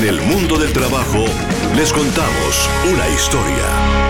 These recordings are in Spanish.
En el mundo del trabajo, les contamos una historia.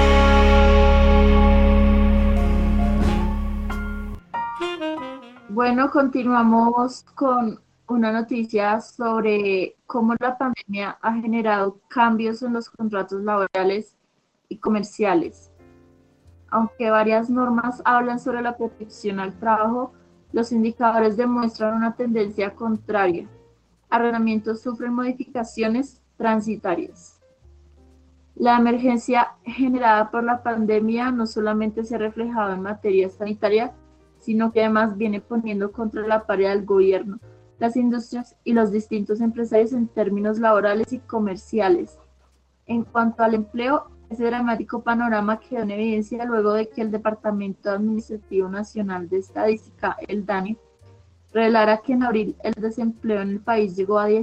Bueno, continuamos con una noticia sobre cómo la pandemia ha generado cambios en los contratos laborales y comerciales. Aunque varias normas hablan sobre la protección al trabajo, los indicadores demuestran una tendencia contraria. Arrendamientos sufren modificaciones transitorias. La emergencia generada por la pandemia no solamente se ha reflejado en materia sanitaria, sino que además viene poniendo contra la pared al gobierno, las industrias y los distintos empresarios en términos laborales y comerciales. En cuanto al empleo, ese dramático panorama quedó en evidencia luego de que el Departamento Administrativo Nacional de Estadística, el DANE, revelara que en abril el desempleo en el país llegó a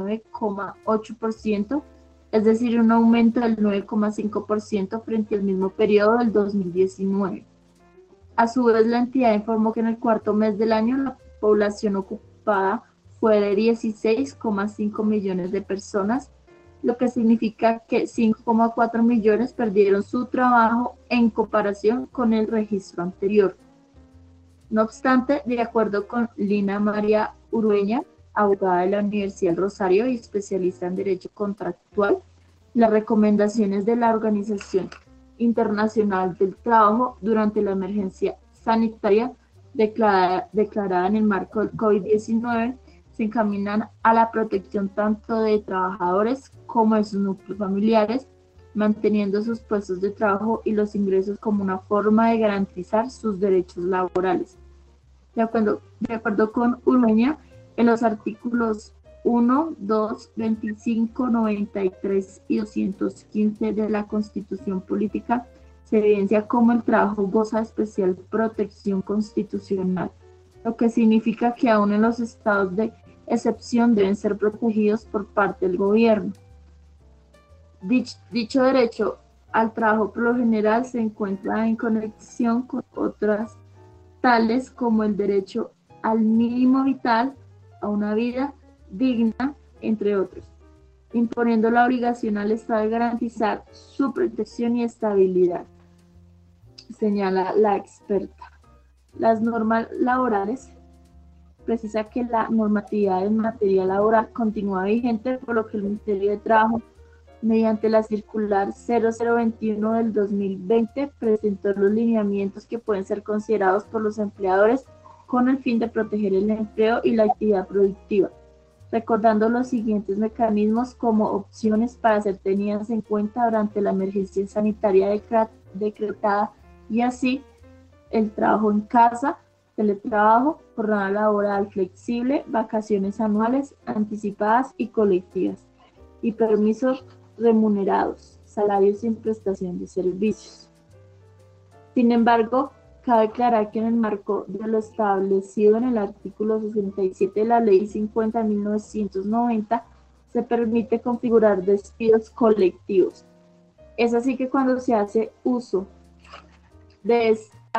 19,8%, es decir, un aumento del 9,5% frente al mismo periodo del 2019. A su vez, la entidad informó que en el cuarto mes del año la población ocupada fue de 16,5 millones de personas, lo que significa que 5,4 millones perdieron su trabajo en comparación con el registro anterior. No obstante, de acuerdo con Lina María Urueña, abogada de la Universidad del Rosario y especialista en Derecho Contractual, las recomendaciones de la Organización Internacional del Trabajo durante la emergencia sanitaria declarada en el marco del COVID-19 se encaminan a la protección tanto de trabajadores como de sus núcleos familiares, manteniendo sus puestos de trabajo y los ingresos como una forma de garantizar sus derechos laborales. De acuerdo con Urueña, en los artículos 1, 2, 25, 93 y 215 de la Constitución Política, se evidencia cómo el trabajo goza de especial protección constitucional, lo que significa que aún en los estados de excepción deben ser protegidos por parte del gobierno. Dicho derecho al trabajo por lo general se encuentra en conexión con otras tales como el derecho al mínimo vital, a una vida digna, entre otros, imponiendo la obligación al Estado de garantizar su protección y estabilidad, señala la experta. Las normas laborales precisa que la normatividad en materia laboral continúa vigente, por lo que el Ministerio de Trabajo, mediante la circular 0021 del 2020, presentó los lineamientos que pueden ser considerados por los empleadores con el fin de proteger el empleo y la actividad productiva, recordando los siguientes mecanismos como opciones para ser tenidas en cuenta durante la emergencia sanitaria decretada, y así el trabajo en casa, teletrabajo, jornada laboral flexible, vacaciones anuales, anticipadas y colectivas, y permisos remunerados, salarios sin prestación de servicios. Sin embargo, cabe aclarar que en el marco de lo establecido en el artículo 67 de la Ley 50 de 1990, se permite configurar despidos colectivos. Es así que cuando se hace uso de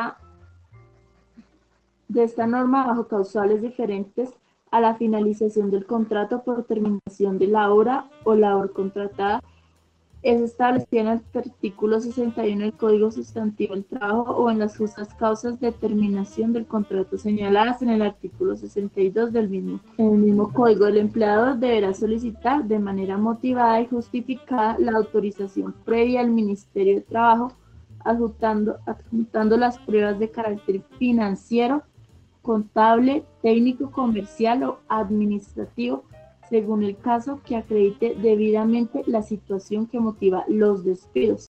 esta norma bajo causales diferentes a la finalización del contrato por terminación de la obra o labor contratada, es establecida en el artículo 61 del Código Sustantivo del Trabajo o en las justas causas de terminación del contrato señaladas en el artículo 62 del mismo. En el mismo código, el empleador deberá solicitar de manera motivada y justificada la autorización previa al Ministerio de Trabajo, adjuntando las pruebas de carácter financiero, contable, técnico, comercial o administrativo, según el caso, que acredite debidamente la situación que motiva los despidos.